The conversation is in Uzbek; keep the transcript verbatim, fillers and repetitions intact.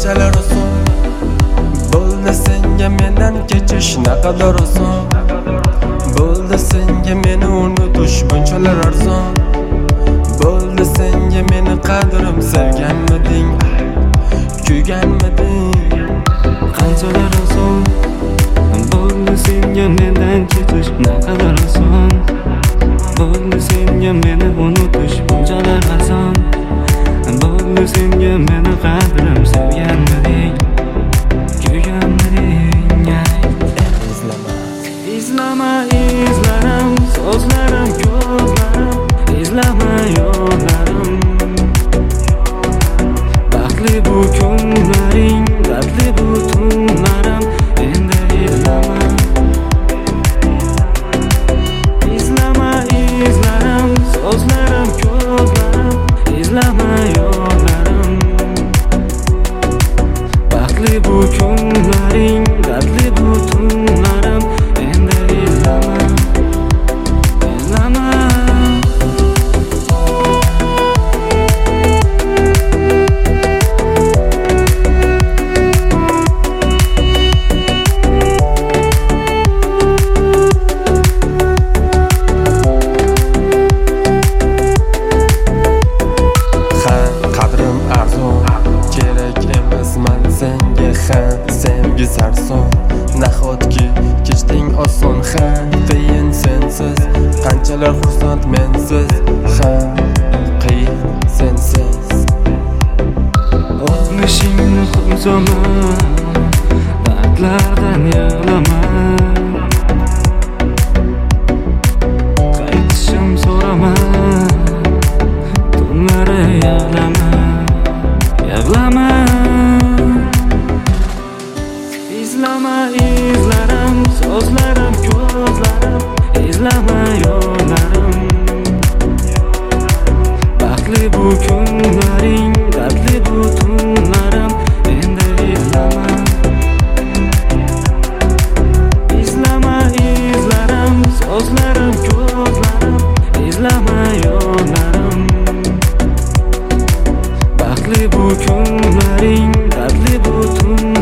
qanchalar oson bo'ldi senga mendan kechish naqadar oson bo'ldi senga meni unutish bunchalar arzon bo'ldi senga meni qadrim sevganmiding kuyganmiding qanchalar oson bo'ldi senga mendan ketish naqadar oson bo'ldi senga meni unutish bunchalar arzon bo'ldi senga meni qadrim sevganmiding kuyganmiding izlama izlama izlarim so'zlarim ko'zlarim izlama yo'llarim baxtli bu kunlaring dardli bu tunlarim endi izlama izlama izlarim so'zlarim ko'zlarim izlama yo'llarim baxtli bu kunlaring dardli bu tunlarim endi izlama izlama sevgi sarson nahotki kechding oson ha qiyin sensiz qanchalar xursand mensiz ha qiyin sensiz o'tmishingni xumsoma dardlardan yig'lama qaytishim so'rama tunlari yig'lama yig'lama izlama izlarim so'zlarim ko'zlarim izlama yo'llarim baxtli bu kunlaring dardli bu tunlarim endi izlama izlama izlarim so'zlarim ko'zlarim izlama yo'llarim baxtli bu kunlaring dardli bu tunlarim